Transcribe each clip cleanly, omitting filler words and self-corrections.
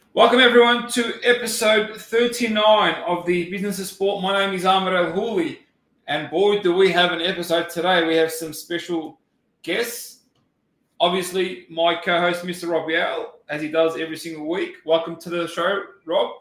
Welcome everyone to episode 39 of the Business of Sport. My name is Ahmed Al Houli, and boy, do we have an episode today. We have some special guests. Obviously, my co-host, Mr. Rob Yale, as he does every single week. Welcome to the show, Rob.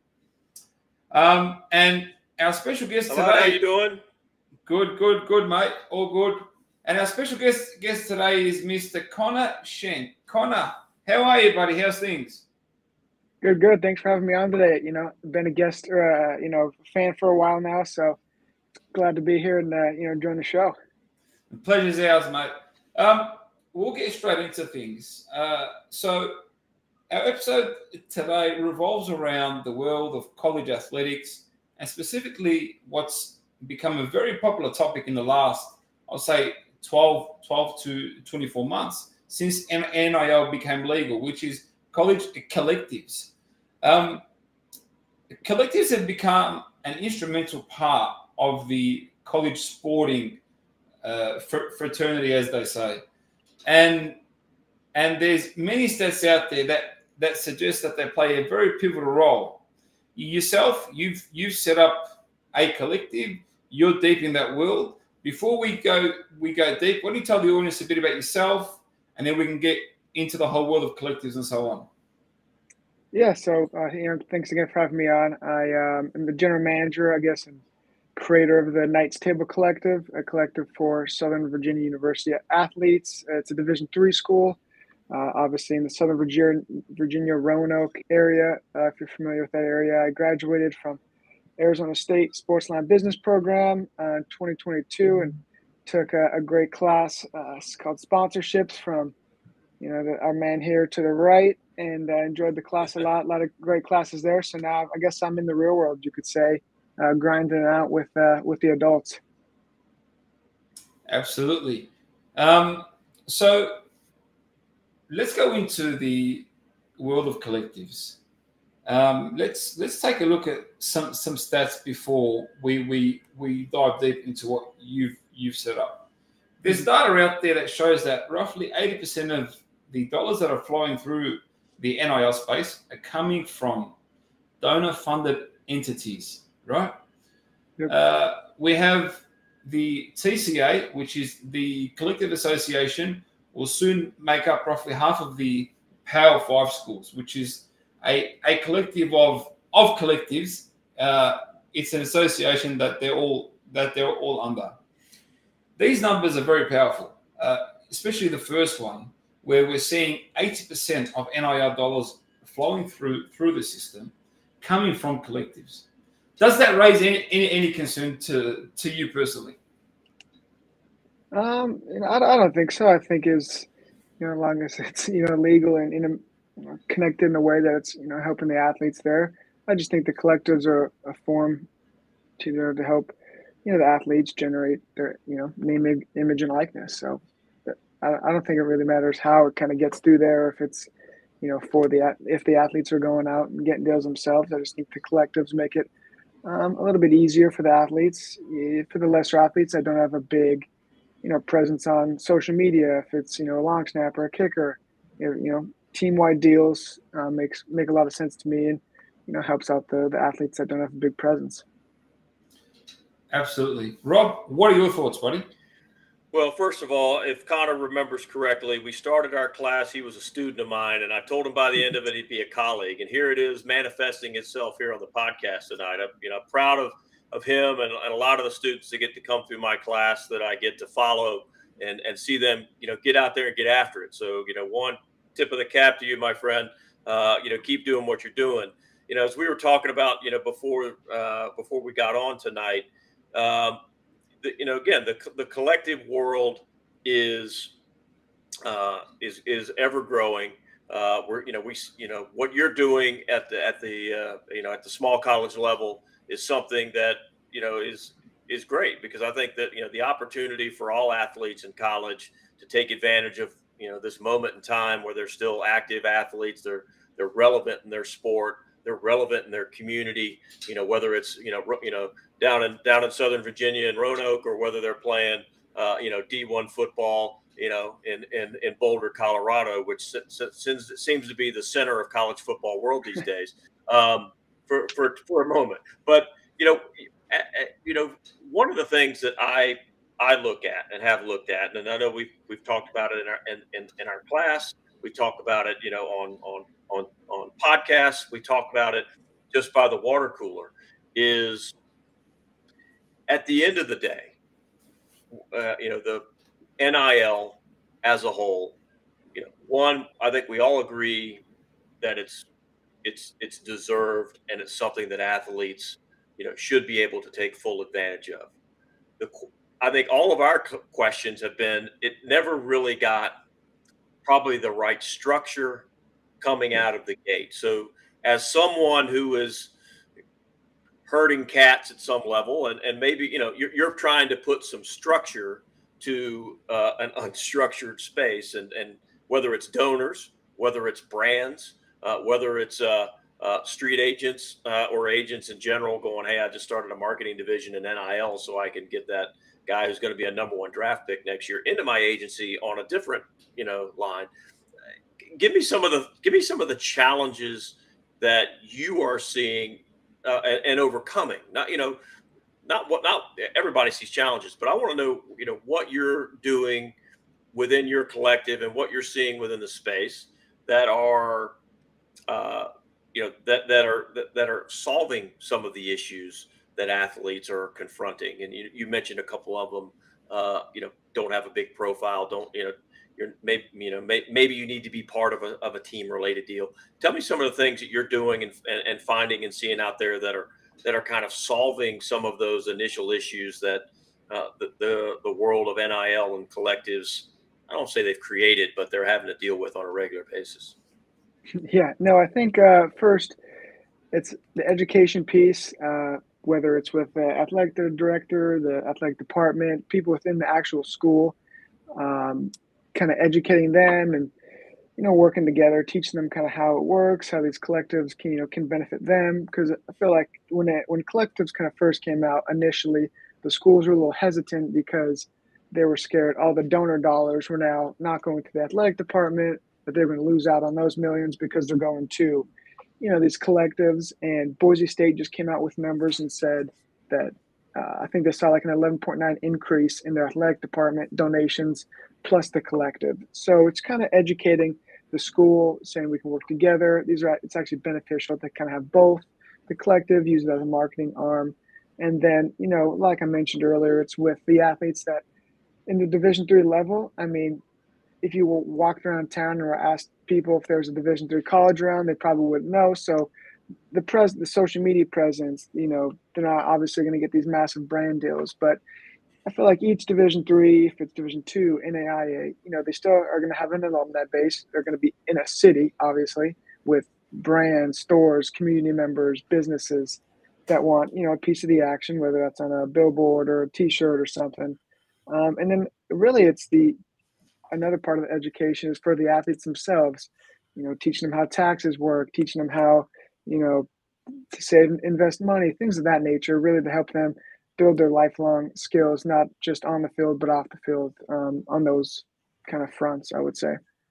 And our special guest Hello, today. how you doing? Good, mate. All good. And our special guest today is Mr. Connor Shen. Connor, how are you, buddy? How's things? Good. Thanks for having me on today. Been a guest or fan for a while now, so glad to be here and join the show. The pleasure's ours, mate. We'll get straight into things. So our episode today revolves around the world of college athletics and specifically what's become a very popular topic in the last, I'll say, 12 to 24 months since NIL became legal, which is college collectives. Collectives have become an instrumental part of the college sporting fraternity, as they say, and there's many stats out there that suggest that they play a very pivotal role. Yourself, you've set up a collective. You're deep in that world. Before we go deep, why don't you tell the audience a bit about yourself, and then we can get into the whole world of collectives and so on. Yeah, so thanks again for having me on. I am the general manager, I guess, and creator of the Knights Table Collective, a collective for Southern Virginia University athletes. It's a Division III school, obviously in the Southern Virginia Roanoke area. If you're familiar with that area, I graduated from Arizona State Sportsline Business Program in 2022 and took a great class called Sponsorships from our man here to the right, and I enjoyed the class a lot of great classes there. So now I guess I'm in the real world, you could say, grinding it out with the adults. Absolutely. So let's go into the world of collectives. Let's take a look at some stats before we dive deep into what you've set up. There's data out there that shows that roughly 80% of the dollars that are flowing through the NIL space are coming from donor-funded entities, right? Yep. We have the TCA, which is the Collective Association, will soon make up roughly half of the Power 5 schools, which is a collective of collectives. It's an association that they're all under. These numbers are very powerful, especially the first one, where we're seeing 80% of NIL dollars flowing through the system coming from collectives. Does that raise any concern to you personally? I don't think so. I think as long as it's legal and connected in a way that it's helping the athletes there. I just think the collectives are a form to help the athletes generate their name, image, and likeness. So I don't think it really matters how it kind of gets through there, if it's if the athletes are going out and getting deals themselves. I just think the collectives make it a little bit easier for the athletes. For the lesser athletes that don't have a big presence on social media, if it's a long snapper, a kicker, team-wide deals make a lot of sense to me, and helps out the athletes that don't have a big presence. Absolutely. Rob, what are your thoughts, buddy? Well, first of all, if Connor remembers correctly, we started our class. He was a student of mine, and I told him by the end of it he'd be a colleague. And here it is manifesting itself here on the podcast tonight. I'm proud of him and a lot of the students that get to come through my class that I get to follow and see them, get out there and get after it. So, one tip of the cap to you, my friend, keep doing what you're doing. As we were talking about, before we got on tonight, again, the collective world is ever growing. What you're doing at the small college level is something that is great, because I think that the opportunity for all athletes in college to take advantage of this moment in time where they're still active athletes, they're relevant in their sport, they're relevant in their community, whether it's down in Southern Virginia in Roanoke, or whether they're playing D1 football in Boulder, Colorado, which seems to be the center of college football world these days, for a moment. But one of the things that I look at and have looked at, and I know we've talked about it in our class. We talk about it, on podcasts. We talk about it just by the water cooler. Is at the end of the day, the NIL as a whole. One, I think we all agree that it's deserved and it's something that athletes, should be able to take full advantage of. I think all of our questions have been, it never really got probably the right structure coming out of the gate. So as someone who is herding cats at some level, and maybe, you're trying to put some structure to an unstructured space, and whether it's donors, whether it's brands, whether it's street agents or agents in general going, hey, I just started a marketing division in NIL so I can get that guy who's going to be a #1 draft pick next year into my agency on a different, line. Give me some of the challenges that you are seeing and overcoming. Not everybody sees challenges, but I want to know, what you're doing within your collective and what you're seeing within the space that are that are solving some of the issues that athletes are confronting. And you mentioned a couple of them. Don't have a big profile. Maybe you need to be part of a team related deal. Tell me some of the things that you're doing and finding and seeing out there that are kind of solving some of those initial issues that the world of NIL and collectives, I don't say they've created, but they're having to deal with on a regular basis. Yeah, no, I think first it's the education piece, whether it's with the athletic director, the athletic department, people within the actual school, kind of educating them and, working together, teaching them kind of how it works, how these collectives can benefit them. Because I feel like when collectives kind of first came out initially, the schools were a little hesitant because they were scared all the donor dollars were now not going to the athletic department, that they're going to lose out on those millions because they're going to, these collectives. And Boise State just came out with numbers and said that I think they saw like an 11.9 increase in their athletic department donations plus the collective. So it's kind of educating the school, saying we can work together. It's actually beneficial to kind of have both. The collective, use it as a marketing arm. And then, like I mentioned earlier, it's with the athletes that in the Division III level. I mean, if you walked around town or asked people if there was a Division III college around, they probably wouldn't know. So the social media presence, they're not obviously going to get these massive brand deals, but I feel like each Division III, if it's Division II, NAIA, they still are going to have an alumni base. They're going to be in a city, obviously, with brands, stores, community members, businesses that want, a piece of the action, whether that's on a billboard or a T-shirt or something. And then really it's another part of the education is for the athletes themselves, teaching them how taxes work, teaching them how, to save and invest money, things of that nature, really to help them build their lifelong skills, not just on the field, but off the field, on those kind of fronts, I would say.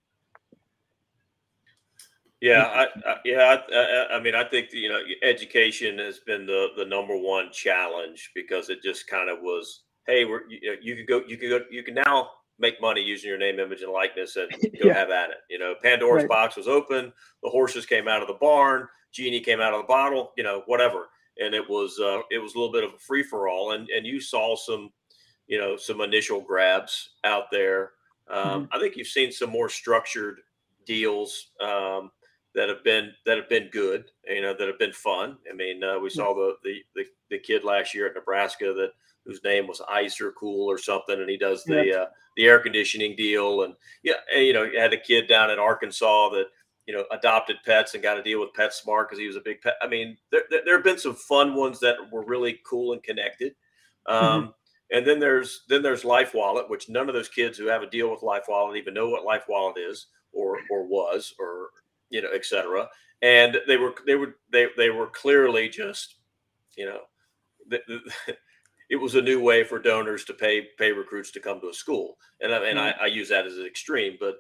Yeah, I mean, I think education has been the #1 challenge, because it just kind of was, hey, you can now make money using your name, image, and likeness, and go have at it. Pandora's box was open. The horses came out of the barn. Genie came out of the bottle. Whatever. And it was a little bit of a free for all. And you saw some initial grabs out there. I think you've seen some more structured deals that have been good. That have been fun. I mean, we saw the kid last year at Nebraska whose name was Ice or Cool or something, and he does the air conditioning deal. And you had a kid down in Arkansas that adopted pets and got to deal with PetSmart because he was a big pet. I mean, there have been some fun ones that were really cool and connected. And then there's LifeWallet, which none of those kids who have a deal with LifeWallet even know what LifeWallet is or was, or et cetera. And they were clearly just it was a new way for donors to pay recruits to come to a school, and I use that as an extreme, but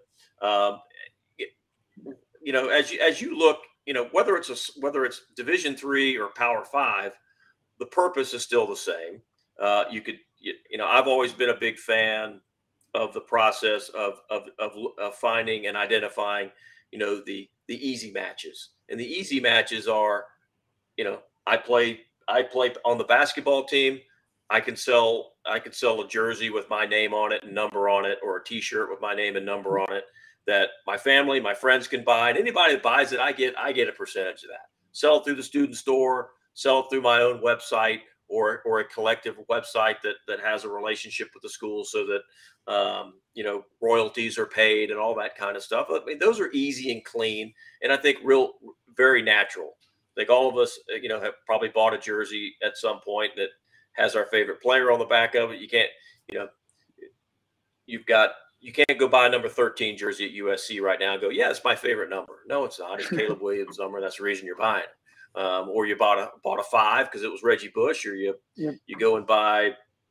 as you look, whether it's Division III or Power 5, the purpose is still the same. I've always been a big fan of the process of finding and identifying, the easy matches, and the easy matches are, I play on the basketball team. I can sell a jersey with my name on it and number on it, or a T-shirt with my name and number on it, that my family, my friends can buy, and anybody that buys it, I get a percentage of that. Sell it through the student store, sell it through my own website, or a collective website that has a relationship with the school, so that royalties are paid and all that kind of stuff. I mean, those are easy and clean, and I think very natural. I think all of us, have probably bought a jersey at some point that has our favorite player on the back of it. You can't, you can't go buy a number 13 jersey at USC right now and go, yeah, it's my favorite number. No, it's not. It's Caleb Williams' number. That's the reason you're buying it. Or you bought a 5 because it was Reggie Bush, or you go and buy,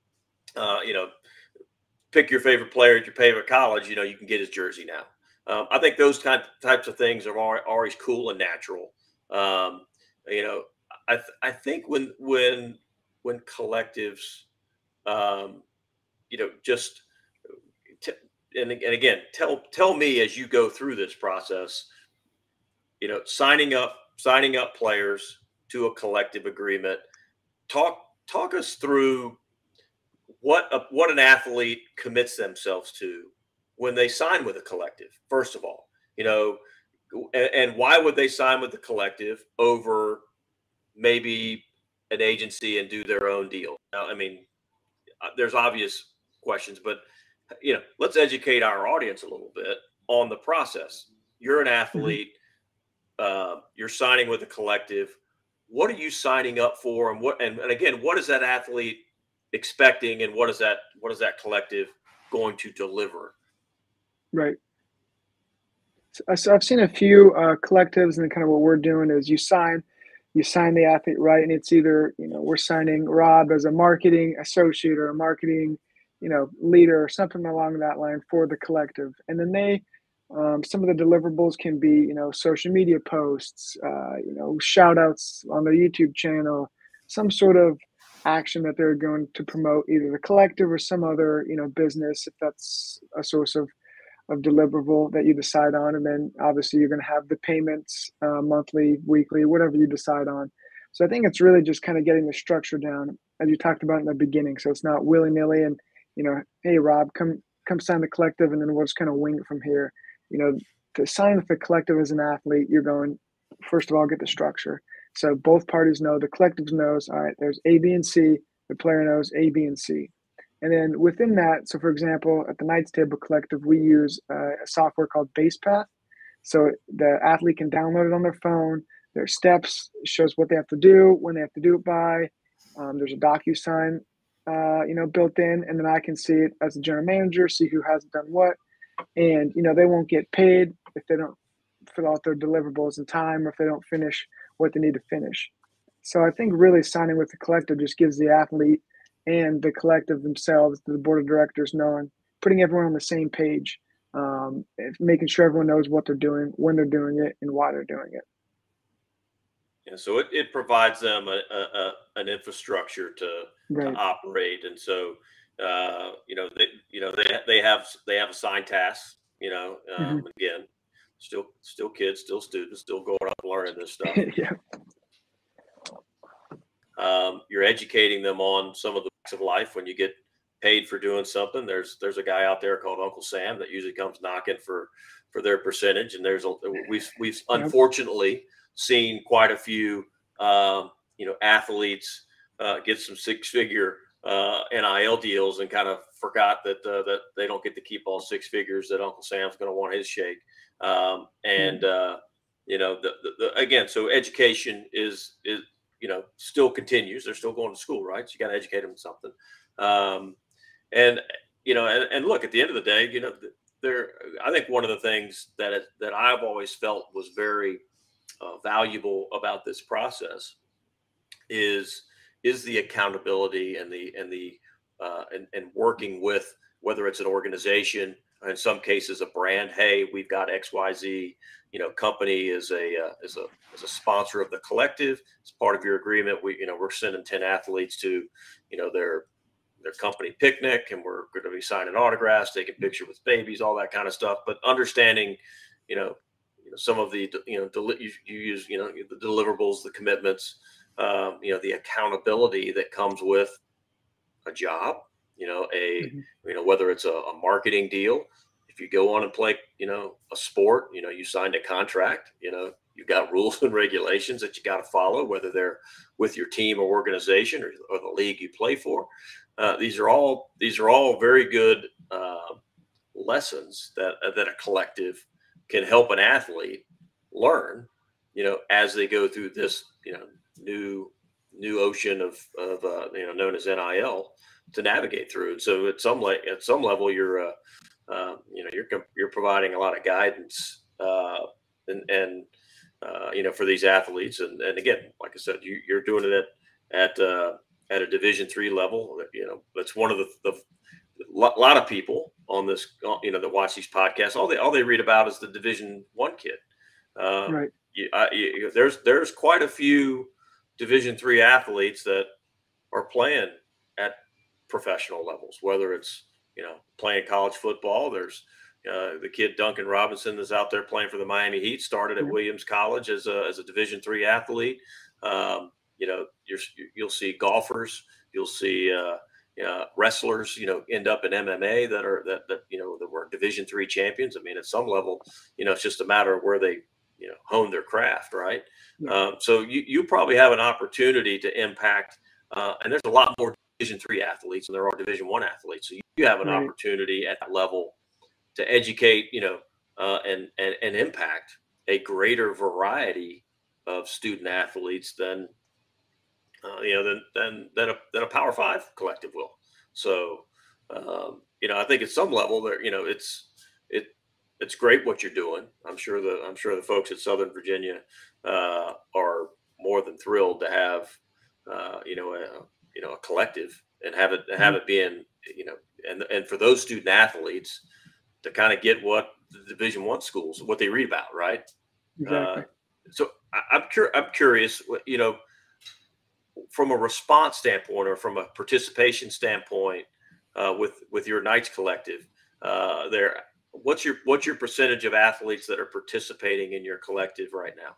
pick your favorite player at your favorite college. You can get his jersey now. I think those types of things are always cool and natural. I think when collectives, and again, tell me as you go through this process, signing up players to a collective agreement. Talk us through what an athlete commits themselves to when they sign with a collective. First of all, and why would they sign with the collective over maybe an agency and do their own deal? Now, I mean, there's obvious questions, but let's educate our audience a little bit on the process. You're an athlete. You're signing with a collective. What are you signing up for, and again, what is that athlete expecting, and what is that collective going to deliver? Right. So I've seen a few collectives, and kind of what we're doing is you sign the athlete, right? And it's either, we're signing Rob as a marketing associate or a marketing, leader or something along that line for the collective. And then they, some of the deliverables can be, social media posts, shout outs on their YouTube channel, some sort of action that they're going to promote, either the collective or some other, business, if that's a source of deliverable that you decide on. And then obviously you're going to have the payments, monthly, weekly, whatever you decide on. So I think it's really just kind of getting the structure down, as you talked about in the beginning. So it's not willy-nilly and, hey, Rob, come sign the collective, and then we'll just kind of wing it from here. To sign with the collective as an athlete, you're going, first of all, get the structure. So both parties know, the collective knows, all right, there's A, B, and C. The player knows A, B, and C. And then within that, so for example, at the Knights Table Collective, we use a software called BasePath. So the athlete can download it on their phone. Their steps, shows what they have to do, when they have to do it by. There's a DocuSign, built in, and then I can see it as a general manager, see who hasn't done what. And, they won't get paid if they don't fill out their deliverables in time, or if they don't finish what they need to finish. So I think really signing with the collective just gives the athlete and the collective themselves, the board of directors, knowing, putting everyone on the same page, making sure everyone knows what they're doing, when they're doing it, and why they're doing it. Yeah, so it provides them an infrastructure to operate, and so they have assigned tasks. Again, still kids, still students, still going up and learning this stuff. Yeah. You're educating them on some of the facts of life. When you get paid for doing something, there's a guy out there called Uncle Sam that usually comes knocking for their percentage. And we've unfortunately seen quite a few athletes get some 6-figure NIL deals and kind of forgot that they don't get to keep all 6 figures, that Uncle Sam's going to want his shake. Again, so education is still continues. They're still going to school, right? So you got to educate them in something. And look, at the end of the day, I think one of the things that I've always felt was very valuable about this process is, the accountability and working with, whether it's an organization, in some cases a brand. Hey, we've got XYZ, company is a sponsor of the collective. As part of your agreement, we're sending 10 athletes to, their company picnic, and we're going to be signing autographs, taking pictures with babies, all that kind of stuff. But understanding, some of the, you use, the deliverables, the commitments, the accountability that comes with a job, whether it's a marketing deal. If you go on and play, a sport, you signed a contract, you've got rules and regulations that you got to follow, whether they're with your team or organization or the league you play for. These are all very good lessons that a collective can help an athlete learn, as they go through this, new ocean of known as NIL to navigate through. So at some level, you're providing a lot of guidance and for these athletes. And again, like I said, you're doing it at a Division III level. That's one of the lot of people on this, that watch these podcasts. All they read about is the Division I kid. Right. There's quite a few Division III athletes that are playing at professional levels, whether it's, playing college football. There's the kid Duncan Robinson that's out there playing for the Miami Heat, started at Williams College as a Division III athlete. You'll see golfers, you'll see wrestlers, end up in MMA that were Division III champions. I mean, at some level, it's just a matter of where they, hone their craft, right? Yeah. So you probably have an opportunity to impact, and there's a lot more Division III athletes than there are Division I athletes. So you have an opportunity at that level to educate, and impact a greater variety of student athletes than a Power 5 collective will. So, I think at some level there, it's great what you're doing. I'm sure the folks at Southern Virginia are more than thrilled to have, a collective and have it being, and for those student athletes to kind of get what the Division I schools, what they read about, right? Exactly. So I'm curious, from a response standpoint or from a participation standpoint, with your Knights collective, what's your percentage of athletes that are participating in your collective right now?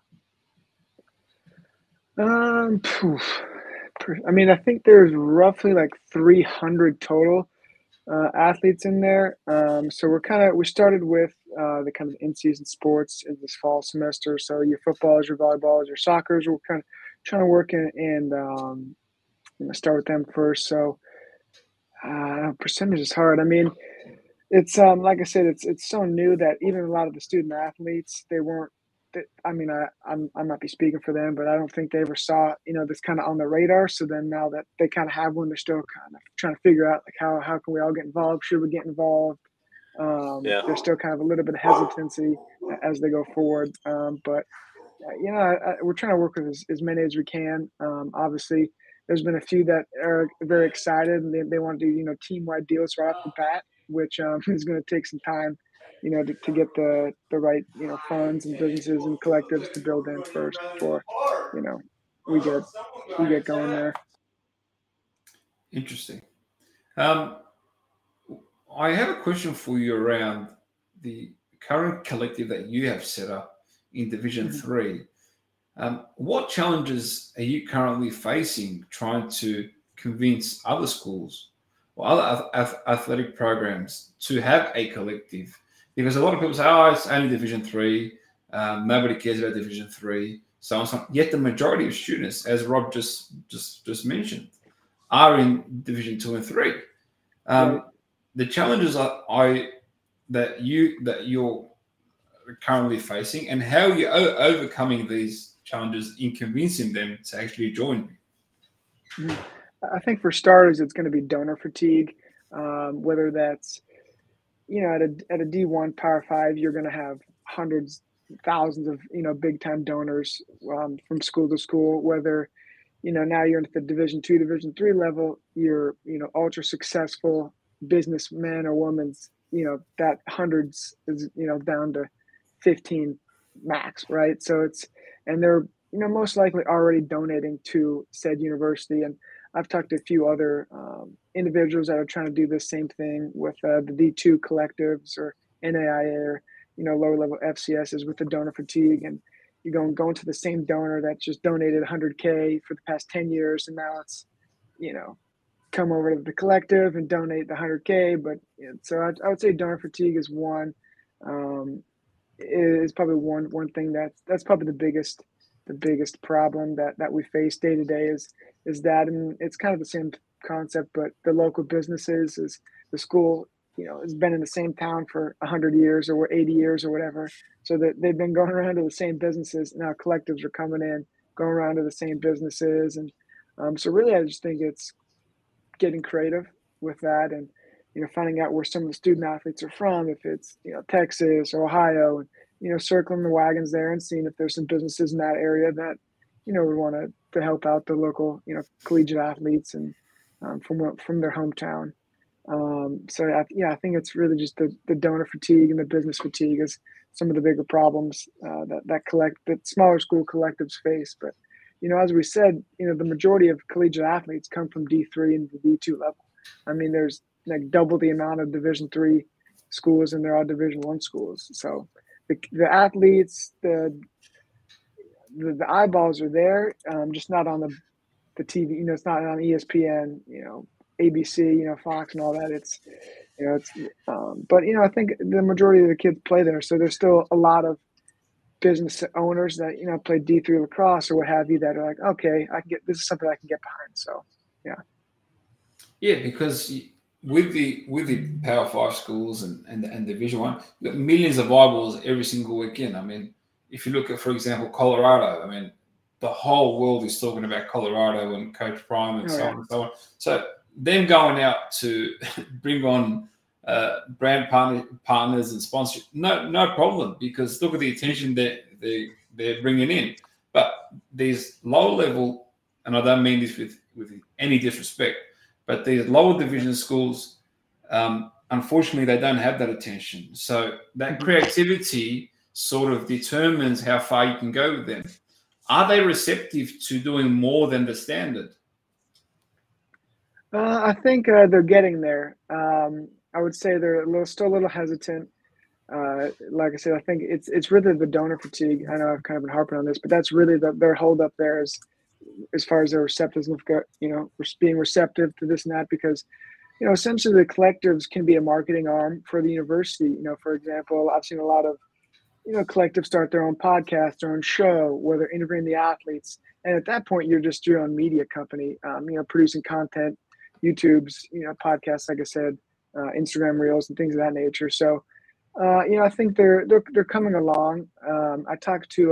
I mean, I think there's roughly like 300 total athletes in there. So we started with the kind of in-season sports in this fall semester. So your footballs, your volleyballs, your soccers, we're kind of trying to work and start with them first. So percentage is hard. I mean, it's like I said, it's so new that even a lot of the student athletes, they weren't. I mean, I might be speaking for them, but I don't think they ever saw this kind of on the radar. So then now that they kind of have one, they're still kind of trying to figure out like how can we all get involved? Should we get involved? There's still kind of a little bit of hesitancy as they go forward. But we're trying to work with as many as we can. Obviously, there's been a few that are very excited and they want to do team-wide deals right off the bat, which is going to take some time. To get the right, funds and businesses and collectives to build in first before, we get going there. Interesting. I have a question for you around the current collective that you have set up in Division III. What challenges are you currently facing trying to convince other schools or other athletic programs to have a collective? Because a lot of people say, "Oh, it's only Division III. Nobody cares about Division III." So on. Yet the majority of students, as Rob just mentioned, are in Division II and III. The challenges that you're currently facing, and how you're overcoming these challenges in convincing them to actually join. I think for starters, it's going to be donor fatigue, whether that's at a D1 Power 5, you're going to have hundreds, thousands of big time donors from school to school. Whether now you're into the Division II, Division III level, you're, ultra successful businessman or woman's, that hundreds is, down to 15 max, right? So and they're, most likely already donating to said university. And I've talked to a few other individuals that are trying to do the same thing with the D2 collectives or NAIA or, lower level FCSs with the donor fatigue. And you're going to the same donor that just donated 100K for the past 10 years. And now it's, come over to the collective and donate the 100K. But so I would say donor fatigue is one, is probably one thing that's probably the biggest problem that we face day to day is that. And it's kind of the same concept, but the local businesses is the school, has been in the same town for 100 years or 80 years or whatever. So that they've been going around to the same businesses. Now collectives are coming in, going around to the same businesses. And so really, I just think it's getting creative with that and, finding out where some of the student athletes are from, if it's, Texas or Ohio, and, circling the wagons there and seeing if there's some businesses in that area that, we want to help out the local, collegiate athletes and from their hometown. So I think it's really just the donor fatigue and the business fatigue is some of the bigger problems that smaller school collectives face. But, as we said, the majority of collegiate athletes come from D3 and the D2 level. I mean, there's like double the amount of Division III schools and there are Division I schools. So the athletes, the eyeballs are there, just not on the TV. It's not on ESPN, ABC, Fox and all that. It's but I think the majority of the kids play there, so there's still a lot of business owners that play D3 lacrosse or what have you that are like, okay, this is something I can get behind. So yeah, because with the Power 5 schools and Division I, you've got millions of eyeballs every single weekend. I mean, if you look at, for example, Colorado, I mean, the whole world is talking about Colorado and Coach Prime and so on and so on. So them going out to bring on brand partners and sponsorship, no problem, because look at the attention that they're bringing in. But these low level, and I don't mean this with any disrespect, but these lower division schools, unfortunately, they don't have that attention. So that creativity sort of determines how far you can go with them. Are they receptive to doing more than the standard? I think they're getting there. I would say they're still a little hesitant. Like I said, I think it's really the donor fatigue. I know I've kind of been harping on this, but that's really their hold up there as far as their receptiveness, being receptive to this and that, because, essentially the collectives can be a marketing arm for the university. For example, I've seen a lot of, collectives start their own podcast, their own show where they're interviewing the athletes. And at that point, you're just your own media company, producing content, YouTube's, podcasts, like I said, Instagram reels and things of that nature. So, I think they're coming along. I talked to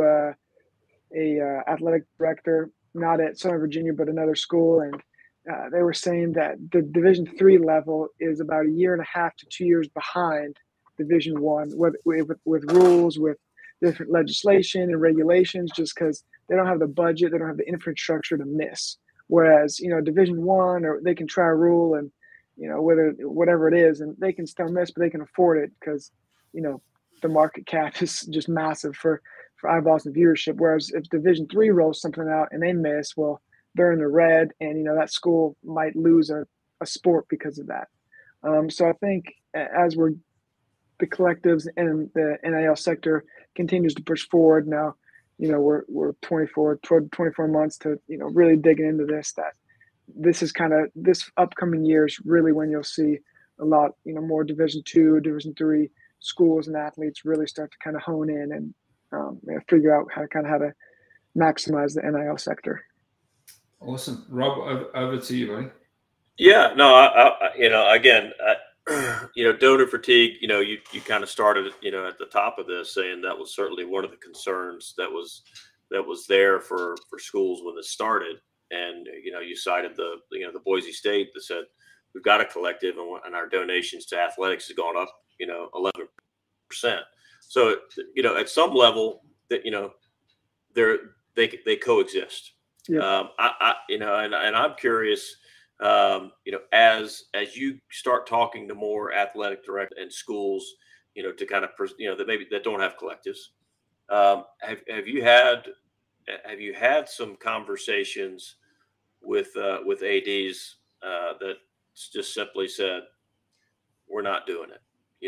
a athletic director, not at Southern Virginia, but another school, and they were saying that the Division III level is about 1.5 to 2 years behind Division I with rules, with different legislation and regulations, just because they don't have the budget, they don't have the infrastructure to miss. Whereas, Division I, or they can try a rule and, whatever it is, and they can still miss, but they can afford it because, the market cap is just massive for eyeballs and viewership. Whereas if Division III rolls something out and they miss, well, they're in the red, and that school might lose a sport because of that. So I think as the collectives and the NIL sector continues to push forward now, we're 24 months to really digging into this. That this is kind of this upcoming year is really when you'll see a lot more Division II, Division III schools and athletes really start to kind of hone in and figure out how to maximize the NIL sector. Awesome. Rob, over to you, buddy. Yeah, no, again, donor fatigue, you kind of started, at the top of this saying that was certainly one of the concerns that was there for schools when this started. And, you cited the Boise State that said, we've got a collective and our donations to athletics has gone up, 11%. So, at some level that, they coexist. Yep. And I'm curious, as you start talking to more athletic directors and schools, to kind of, that don't have collectives, have you had some conversations with ADs that just simply said, we're not doing it?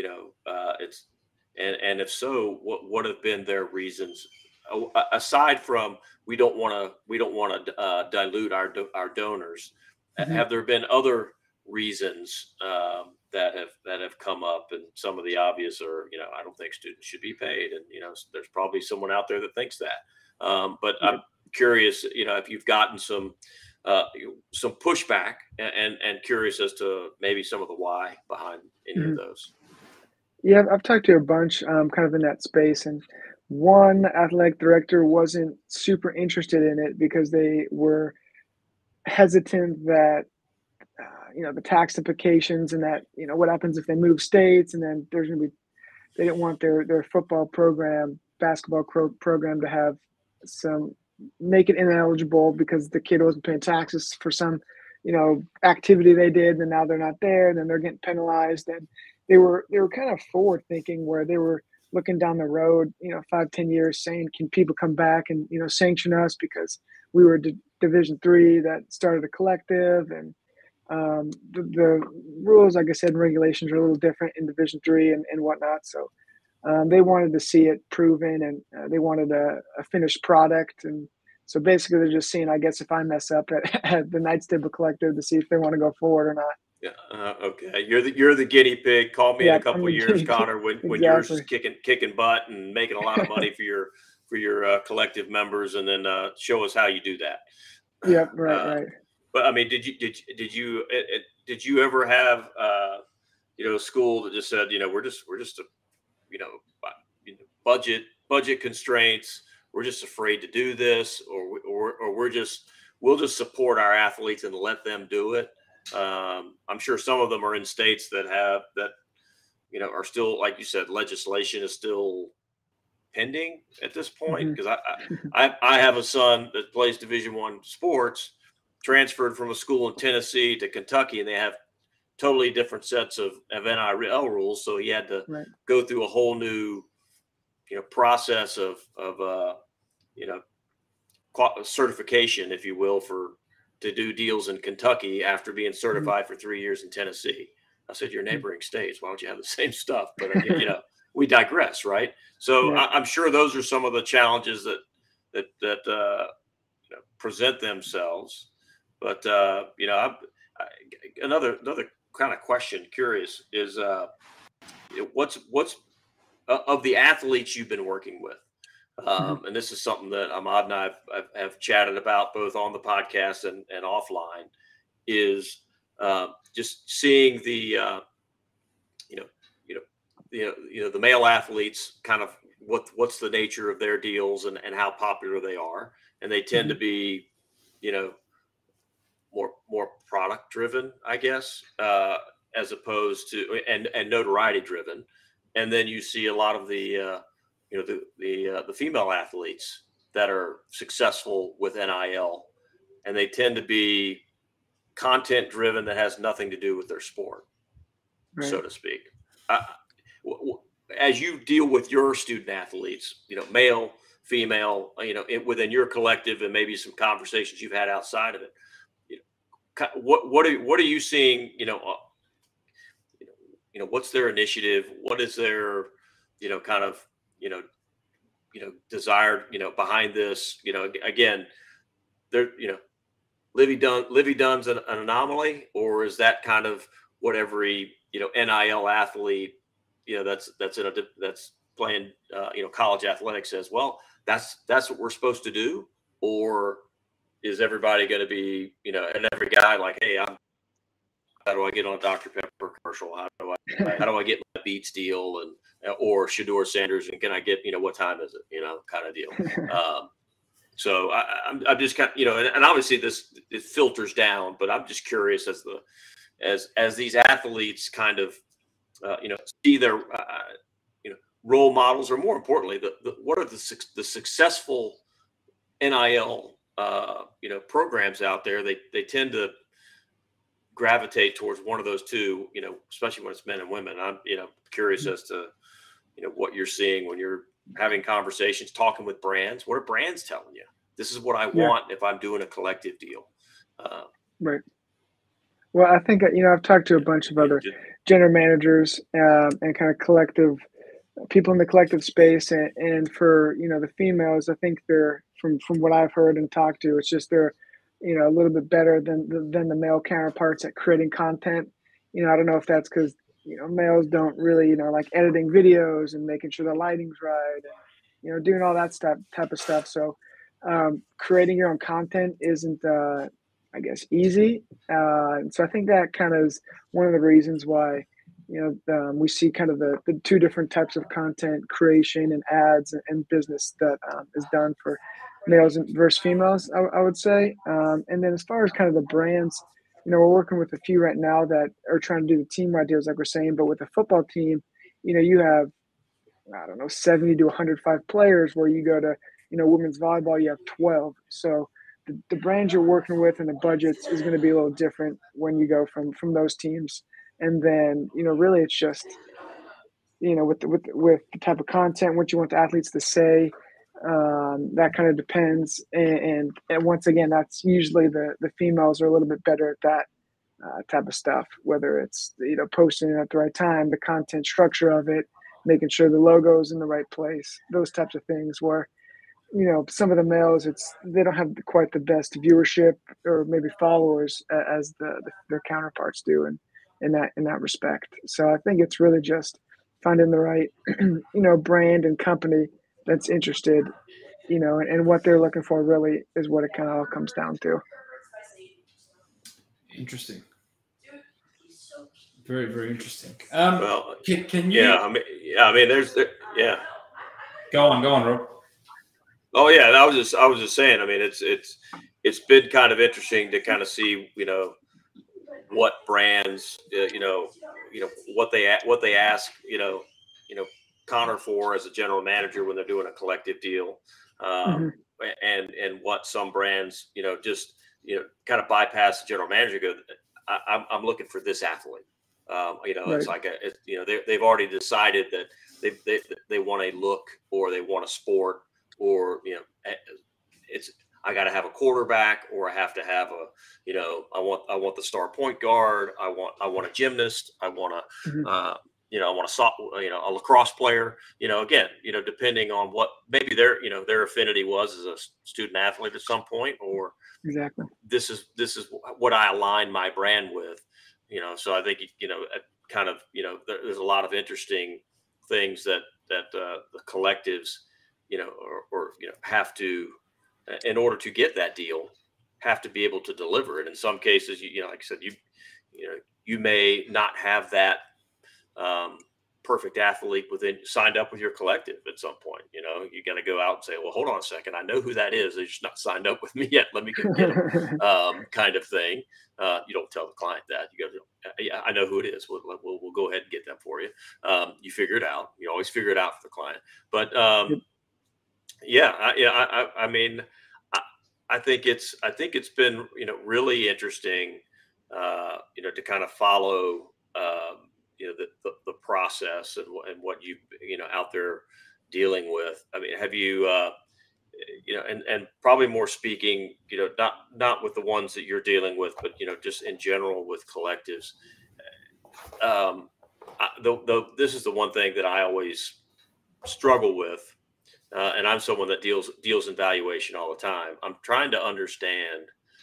And if so, what have been their reasons, aside from we don't want to dilute our donors? Mm-hmm. Have there been other reasons that have come up? And some of the obvious are, I don't think students should be paid, and there's probably someone out there that thinks that. But I'm curious, if you've gotten some pushback, and curious as to maybe some of the why behind any Mm-hmm. of those. Yeah, I've talked to a bunch kind of in that space, and one athletic director wasn't super interested in it because they were hesitant that the tax implications, and that what happens if they move states, and then there's going to be, they didn't want their football program, basketball program to have some, make it ineligible because the kid wasn't paying taxes for some activity they did, and now they're not there, and then they're getting penalized. And they were kind of forward thinking, where they were looking down the road 5-10 years, saying, can people come back and sanction us because we were Division III that started a collective? And the rules, like I said, and regulations are a little different in Division III and whatnot. So they wanted to see it proven, and they wanted a finished product. And so basically they're just seeing, I guess, if I mess up at the Knights Table Collective, to see if they want to go forward or not. Yeah. Okay. You're the guinea pig. Call me in a couple of years, Connor, when yours is kicking butt and making a lot of money for your collective members, and then show us how you do that. Yep. Right. But I mean, did you ever have a school that just said, we're just budget constraints, we're just afraid to do this, or we'll just support our athletes and let them do it? I'm sure some of them are in states that are still, like you said, legislation is still pending at this point. Because I have a son that plays Division I sports, transferred from a school in Tennessee to Kentucky, and they have totally different sets of NIL rules. So he had to go through a whole new, process of certification, if you will, to do deals in Kentucky after being certified for 3 years in Tennessee. I said, you're neighboring states, why don't you have the same stuff? But again, we digress, right? So I'm sure those are some of the challenges that present themselves. But another kind of question, curious, is what's of the athletes you've been working with, and this is something that Ahmad and I have chatted about both on the podcast and offline, is just seeing the the male athletes, kind of what's the nature of their deals and how popular they are, and they tend to be more product driven, I guess, as opposed to and notoriety driven. And then you see a lot of the the female athletes that are successful with NIL, and they tend to be content driven that has nothing to do with their sport, so to speak. As you deal with your student athletes, male, female, within your collective, and maybe some conversations you've had outside of it, what are you seeing? What's their initiative? What is their, kind of, desired, behind this? Again, there, Livy Dunn's an anomaly, or is that kind of what every, NIL athlete, that's playing, college athletics says, well, that's what we're supposed to do? Or is everybody going to be, and every guy like, hey, how do I get on a Dr. Pepper commercial? How do I get my Beats deal, or Shedeur Sanders, and can I get, what time is it, kind of deal. So I'm just kind of, and obviously it filters down, but I'm just curious as these athletes kind of, see their, role models, or more importantly, what are the successful NIL programs out there, they tend to gravitate towards one of those two, especially when it's men and women. I'm, curious as to, what you're seeing when you're having conversations, talking with brands. What are brands telling you? This is what I want if I'm doing a collective deal. Right. Well, I think, I've talked to a bunch of other general managers and kind of collective people in the collective space. And for, the females, I think they're, from what I've heard and talked to, it's just they're, a little bit better than the male counterparts at creating content. I don't know if that's because, males don't really, like editing videos and making sure the lighting's right and, doing all that type of stuff. So creating your own content isn't, I guess, easy. And so I think that kind of is one of the reasons why, we see kind of the two different types of content creation and ads and business that is done for males versus females, I would say. And then as far as kind of the brands, we're working with a few right now that are trying to do the team-wide deals, like we're saying. But with the football team, you have, I don't know, 70 to 105 players, where you go to, women's volleyball, you have 12. So the brands you're working with and the budgets is going to be a little different when you go from those teams. And then, really it's just, with the type of content, what you want the athletes to say, that kind of depends. And once again, that's usually the females are a little bit better at that type of stuff, whether it's, posting it at the right time, the content structure of it, making sure the logo is in the right place, those types of things, where, some of the males, they don't have quite the best viewership or maybe followers as their counterparts do in that respect. So I think it's really just finding the right, brand and company that's interested, and what they're looking for really is what it kind of all comes down to. Interesting. Very, very interesting. Well, can you? Yeah. Go on, Rob. Oh yeah, I was just saying. I mean, it's been kind of interesting to kind of see, what brands, what they ask, Connor for as a general manager when they're doing a collective deal, and what some brands, just kind of bypass the general manager. Go, I'm looking for this athlete. Right. It's like they've already decided that they want a look, or they want a sport, or it's, I got to have a quarterback, or I have to have I want the star point guard. I want a gymnast. I want a I want a lacrosse player. Again, depending on what maybe their affinity was as a student athlete at some point, or exactly this is what I align my brand with. So I think kind of there's a lot of interesting things that the collectives or have to, in order to get that deal, have to be able to deliver it. In some cases, like I said, you may not have that perfect athlete signed up with your collective at some point. You got to go out and say, well, hold on a second, I know who that is. They're just not signed up with me yet. Let me go get them, kind of thing. You don't tell the client that. You go, yeah, I know who it is. We'll go ahead and get them for you. You figure it out. You always figure it out for the client. But I mean, I think it's been really interesting, to kind of follow the process and what you out there dealing with. I mean, have you and probably more speaking, not with the ones that you're dealing with, but just in general with collectives. This is the one thing that I always struggle with. And I'm someone that deals in valuation all the time. I'm trying to understand,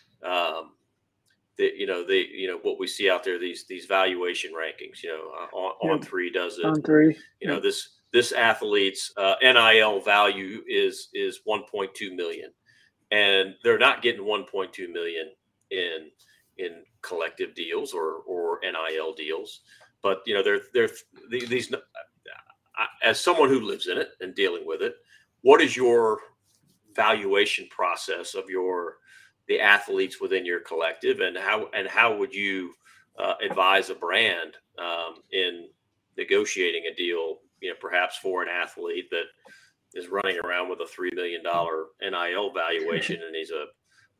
what we see out there, these valuation rankings. On3 does it. On3. This athlete's NIL value is 1.2 million, and they're not getting 1.2 million in collective deals or NIL deals. But they're these. As someone who lives in it and dealing with it, what is your valuation process of the athletes within your collective, and how would you advise a brand in negotiating a deal, perhaps for an athlete that is running around with a $3 million NIL valuation, and he's a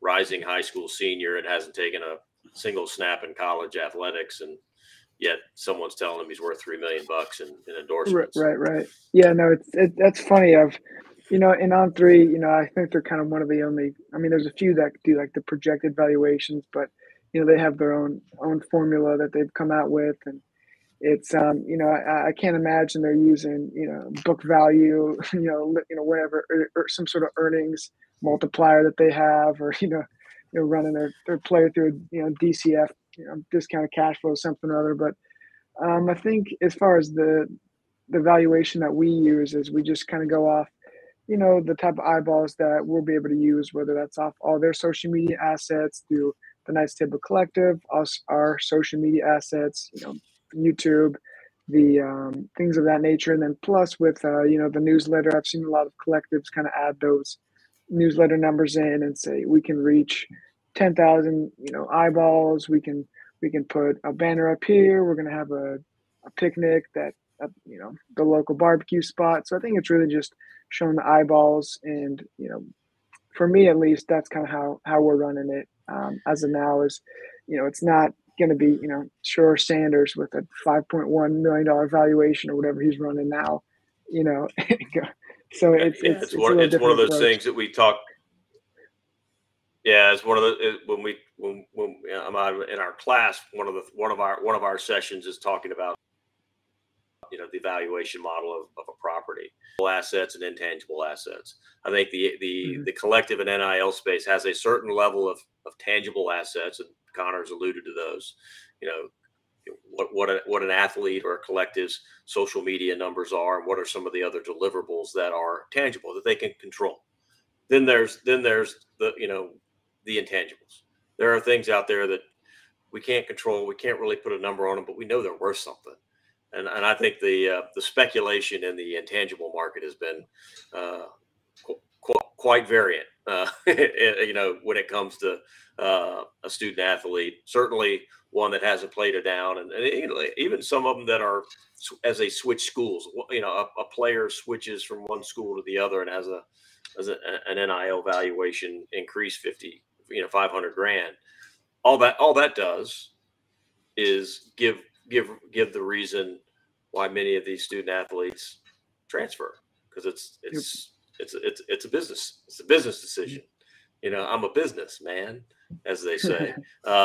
rising high school senior and hasn't taken a single snap in college athletics, and yet someone's telling him he's worth $3 million in endorsements. Right. Yeah, no, that's funny. In On3, I think they're kind of one of the only. I mean, there's a few that do like the projected valuations, but they have their own formula that they've come out with, and it's I can't imagine they're using book value, whatever, or some sort of earnings multiplier that they have, or running their player through DCF, discounted cash flow, something or other. But I think as far as the valuation that we use is we just kind of go off the type of eyeballs that we'll be able to use, whether that's off all their social media assets through the Knights Table Collective, our social media assets, YouTube, the things of that nature. And then plus with, the newsletter, I've seen a lot of collectives kind of add those newsletter numbers in and say, we can reach 10,000, eyeballs. We can put a banner up here. We're going to have a picnic that, the local barbecue spot. So I think it's really just showing the eyeballs. And, for me, at least, that's kind of how we're running it as of now is, it's not going to be, Shore Sanders with a $5.1 million valuation or whatever he's running now, So it's one of those approach. things that we talk. Yeah, it's one of the when I'm out in our class, one of our sessions is talking about the valuation model of a property, assets and intangible assets. I think the collective and NIL space has a certain level of tangible assets, and Connor's alluded to those. What an athlete or a collective's social media numbers are, and what are some of the other deliverables that are tangible that they can control. Then there's the intangibles. There are things out there that we can't control. We can't really put a number on them, but we know they're worth something. And I think the speculation in the intangible market has been quite variant. When it comes to a student athlete, certainly one that hasn't played it down, and even some of them that are as they switch schools. A player switches from one school to the other and has an NIL valuation increase 500 grand. All that does is give the reason why many of these student athletes transfer, because it's a business. It's a business decision. I'm a businessman, as they say.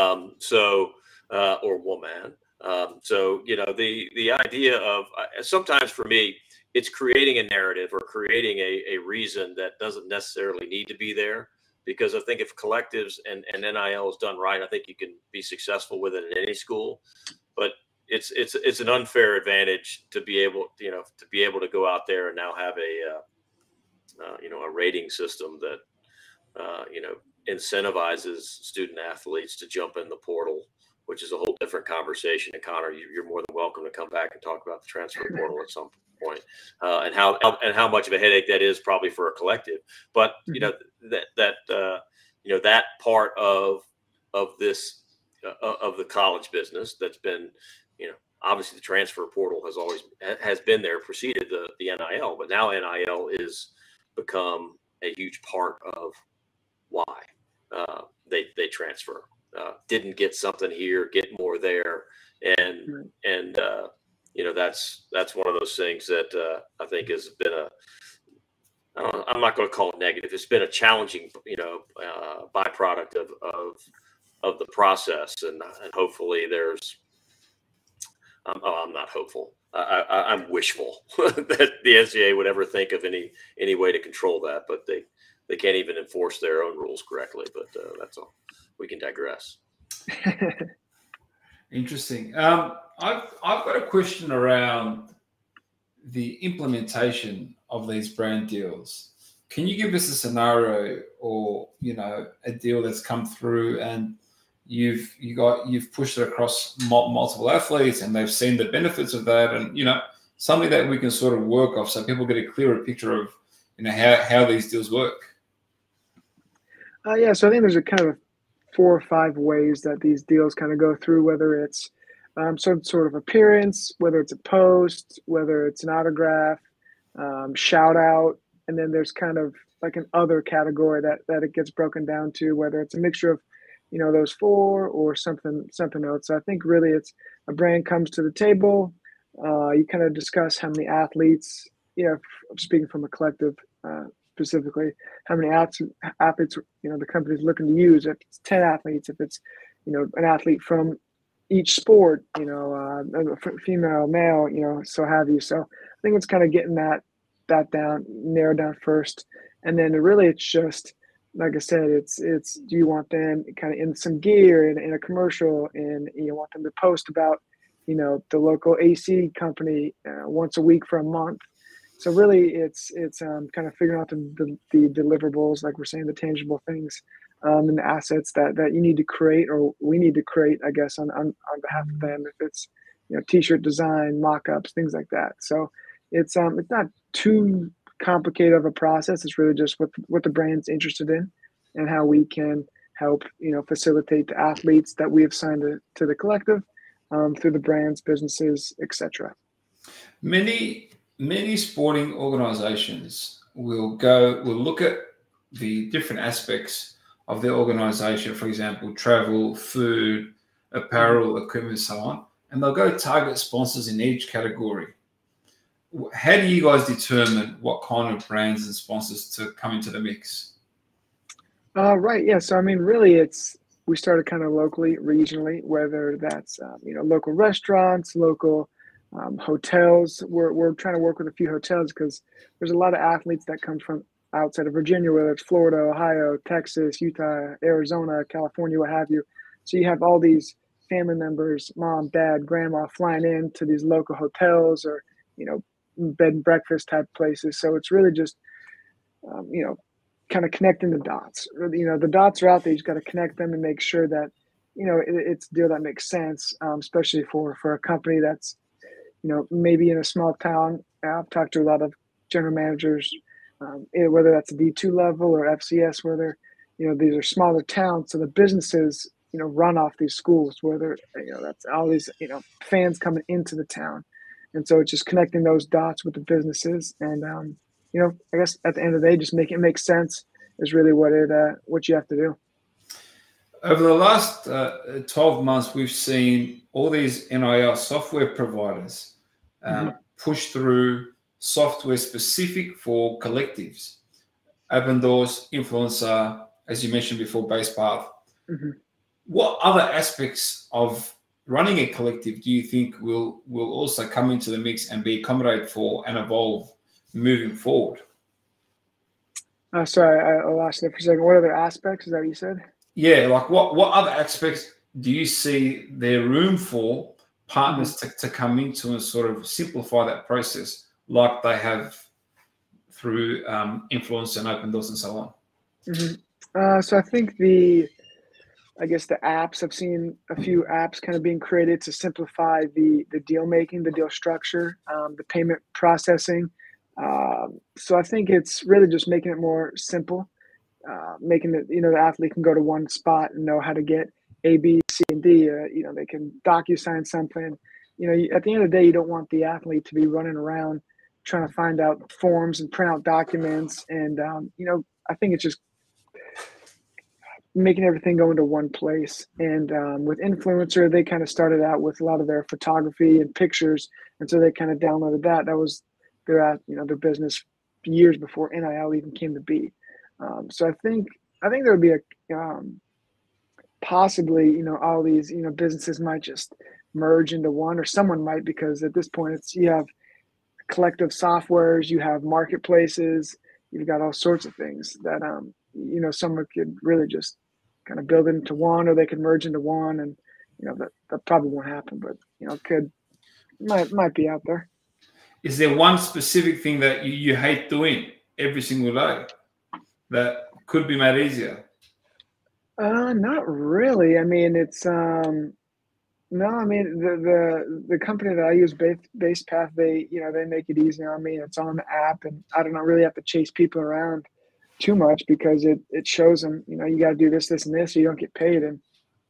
Or woman. The idea of sometimes for me, it's creating a narrative or creating a reason that doesn't necessarily need to be there. Because I think if collectives and NIL is done right, I think you can be successful with it in any school. But it's an unfair advantage to be able to go out there and now have a rating system that incentivizes student athletes to jump in the portal, which is a whole different conversation. And Connor, you're more than welcome to come back and talk about the transfer portal at some point, and how much of a headache that is probably for a collective. But that part of this of the college business that's been, obviously the transfer portal has been there, preceded the NIL, but now NIL is become a huge part of why they transfer. Didn't get something here, get more there, and that's one of those things that I think has been I'm not going to call it negative. It's been a challenging byproduct of the process, and hopefully there's. I'm not hopeful. I'm wishful that the NCAA would ever think of any way to control that, but they can't even enforce their own rules correctly. But that's all. We can digress. Interesting. I've got a question around the implementation of these brand deals. Can you give us a scenario or a deal that's come through and you've pushed it across multiple athletes and they've seen the benefits of that, and something that we can sort of work off so people get a clearer picture of how these deals work? So I think there's a kind of 4 or 5 ways that these deals kind of go through, whether it's some sort of appearance, whether it's a post, whether it's an autograph, shout out, and then there's kind of like an other category that it gets broken down to, whether it's a mixture of, those four or something else. So I think really it's a brand comes to the table. You kind of discuss how many athletes, speaking from a collective specifically, how many athletes, the company's looking to use. If it's 10 athletes, if it's, an athlete from each sport, female, male, so have you. So I think it's kind of getting that down, narrowed down first. And then really it's just, like I said, it's do you want them kind of in some gear in a commercial, and you want them to post about, the local AC company once a week for a month. So really it's kind of figuring out the deliverables, like we're saying, the tangible things, and the assets that you need to create, or we need to create, I guess, on behalf of them. If it's, t-shirt design, mock-ups, things like that. So it's not too complicated of a process. It's really just what the brand's interested in and how we can help, facilitate the athletes that we have signed to the collective through the brands, businesses, etc. Many sporting organizations will look at the different aspects of their organization, for example, travel, food, apparel, equipment, and so on, and they'll go target sponsors in each category. How do you guys determine what kind of brands and sponsors to come into the mix? Right. Yeah. So, I mean, really, we started kind of locally, regionally, whether that's, local restaurants, local hotels. We're trying to work with a few hotels because there's a lot of athletes that come from outside of Virginia, whether it's Florida, Ohio, Texas, Utah, Arizona, California, what have you. So you have all these family members, mom, dad, grandma, flying in to these local hotels or, bed and breakfast type places. So it's really just, kind of connecting the dots. The dots are out there. You just got to connect them and make sure that, it's a deal that makes sense, especially for a company that's, maybe in a small town. I've talked to a lot of general managers, whether that's a D2 level or FCS, where these are smaller towns. So the businesses, run off these schools, whether, that's all these, fans coming into the town. And so it's just connecting those dots with the businesses. And, I guess at the end of the day, just make it make sense is really what you have to do. Over the last 12 months, we've seen all these NIL software providers push through software specific for collectives. Open Doors, Influencer, as you mentioned before, BasePath. Mm-hmm. What other aspects of running a collective do you think will also come into the mix and be accommodated for and evolve moving forward? Sorry, I lost it for a second. What other aspects? Is that what you said? Yeah, like what other aspects do you see there room for partners to come into and sort of simplify that process like they have through Influence and Open Doors and so on? Mm-hmm. So I think the apps, I've seen a few apps kind of being created to simplify the deal making, the deal structure, the payment processing. So I think it's really just making it more simple, making it, the athlete can go to one spot and know how to get A, B, C, and D. They can DocuSign something. At the end of the day, you don't want the athlete to be running around trying to find out forms and print out documents. And, I think it's just making everything go into one place. And with Influencer, they kind of started out with a lot of their photography and pictures. And so they kind of downloaded that. That was their business years before NIL even came to be. So I think there would be a possibly, all these, businesses might just merge into one, or someone might, because at this point you have collective softwares, you have marketplaces, you've got all sorts of things that, someone could really just kind of build it into one, or they could merge into one. And, that probably won't happen, but, might be out there. Is there one specific thing that you hate doing every single day that could be made easier? Not really. I mean, it's no. I mean, the company that I use, BasePath, they make it easy on me. It's on the app, and I don't really have to chase people around too much because it shows them. You got to do this, this, and this, or you don't get paid. And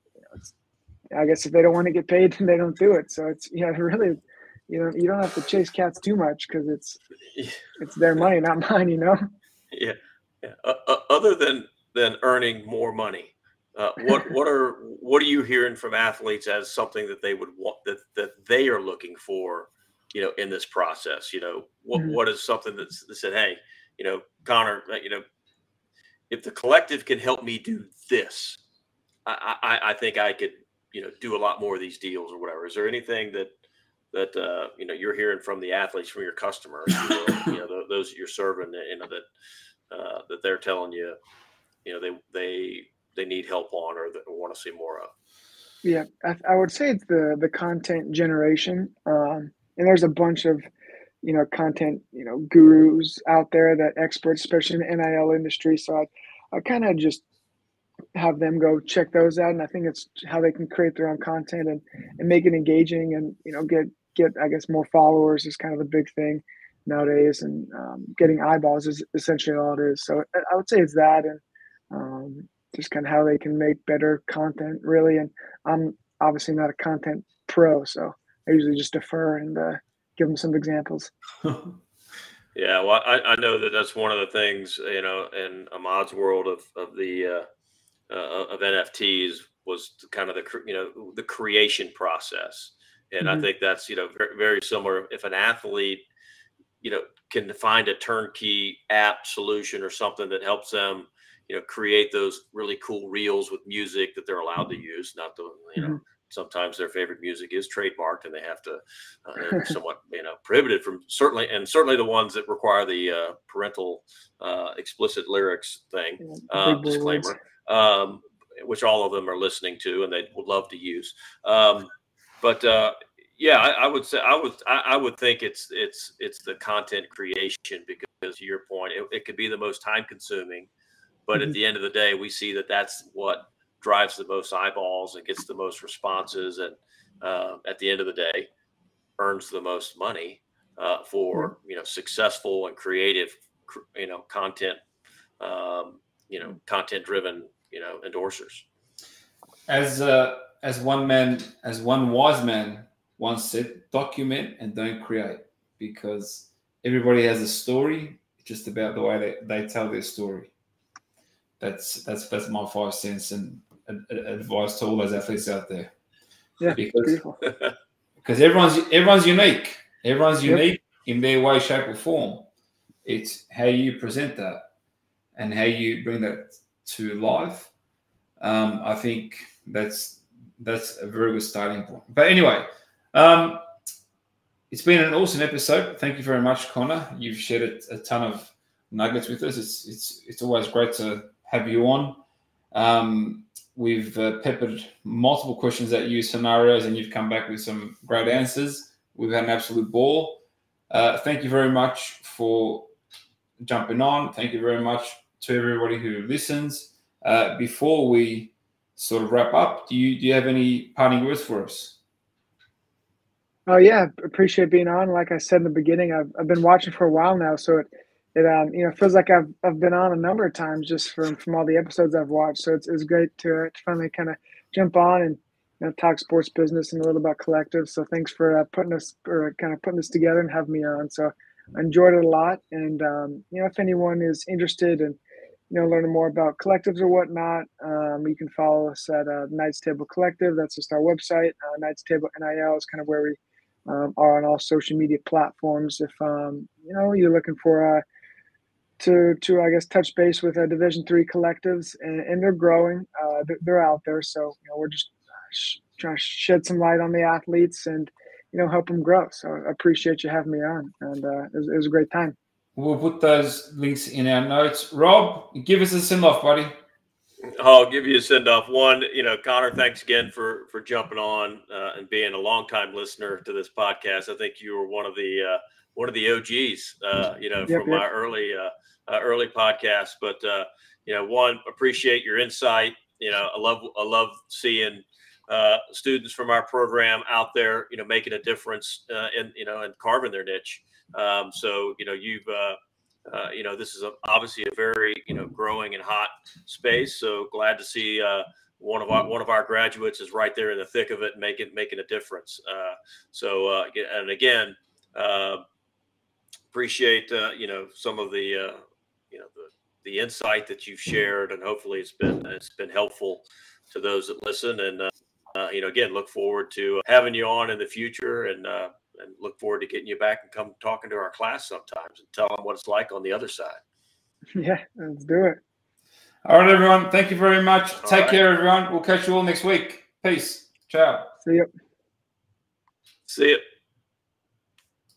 I guess if they don't want to get paid, then they don't do it. So it's really. You don't have to chase cats too much because it's their money, not mine. Yeah. Yeah. Other than earning more money, what are you hearing from athletes as something that they would want, that they are looking for, in this process? Mhm. What is something that said, hey, Connor, if the collective can help me do this, I think I could, do a lot more of these deals or whatever. Is there anything that you're hearing from the athletes, from your customer, if you will, those that you're serving, that they're telling you, they need help on, or that want to see more of? Yeah, I would say it's the content generation, and there's a bunch of content gurus out there, that experts, especially in the NIL industry. So I kind of just have them go check those out, and I think it's how they can create their own content and make it engaging, and get I guess more followers is kind of the big thing nowadays, and getting eyeballs is essentially all it is. So I would say it's that, and just kind of how they can make better content, really. And I'm obviously not a content pro, so I usually just defer and give them some examples. Yeah, well, I know that that's one of the things, in Ahmad's world of NFTs, was kind of the creation process. And I Hmm. think that's, very, very similar. If an athlete, can find a turnkey app solution or something that helps them, create those really cool reels with music that they're allowed to use. Not the, Hmm. sometimes their favorite music is trademarked, and they have to, they're somewhat, prohibited from, certainly the ones that require the parental explicit lyrics thing, Big boy words. disclaimer, which all of them are listening to and they would love to use. But yeah, I would say, I would think it's the content creation, because to your point, it could be the most time consuming, but at Hmm. the end of the day, we see that that's what drives the most eyeballs and gets the most responses, and at the end of the day, earns the most money Yeah. for, successful and creative, content, content driven, endorsers. As one wise man once said, document and don't create, because everybody has a story. It's just about the way they tell their story. That's my 5 cents and advice to all those athletes out there, Yeah. because Beautiful. everyone's unique. Everyone's Yep. unique in their way, shape, or form. It's how you present that and how you bring that to life. I think that's a very good starting point. But anyway, um, it's been an awesome episode. Thank you very much, Connor. You've shared a ton of nuggets with us. It's always great to have you on. We've peppered multiple questions at you, scenarios, and you've come back with some great answers. We've had an absolute ball. Thank you very much for jumping on. Thank you very much to everybody who listens. Before we sort of wrap up, do you have any parting words for us? Oh yeah, appreciate being on. Like I said in the beginning, I've been watching for a while now, so it feels like I've been on a number of times just from all the episodes I've watched. So it's great to finally kind of jump on and talk sports business and a little about collective. So thanks for putting this together and having me on. So I enjoyed it a lot, and if anyone is interested in learning more about collectives or whatnot, you can follow us at Knights Table Collective. That's just our website. Knights Table NIL is kind of where we are on all social media platforms. If you're looking for to I guess touch base with Division III collectives, and they're growing, they're out there. So we're just trying to shed some light on the athletes and help them grow. So I appreciate you having me on, and it was a great time. We'll put those links in our notes. Rob, give us a send off, buddy. I'll give you a send off. One, Connor, thanks again for jumping on and being a longtime listener to this podcast. I think you were one of the OGs, Yep. from our early podcast. But one, appreciate your insight. I love seeing students from our program out there, making a difference and carving their niche. So you've this is obviously a very growing and hot space. So glad to see one of our graduates is right there in the thick of it, making a difference. And again, appreciate some of the the insight that you've shared, and hopefully it's been helpful to those that listen. And again, look forward to having you on in the future, and look forward to getting you back and come talking to our class sometimes and tell them what it's like on the other side. Yeah, let's do it. All right, everyone. Thank you very much. All Take right. care, everyone. We'll catch you all next week. Peace. Ciao. See you. See you.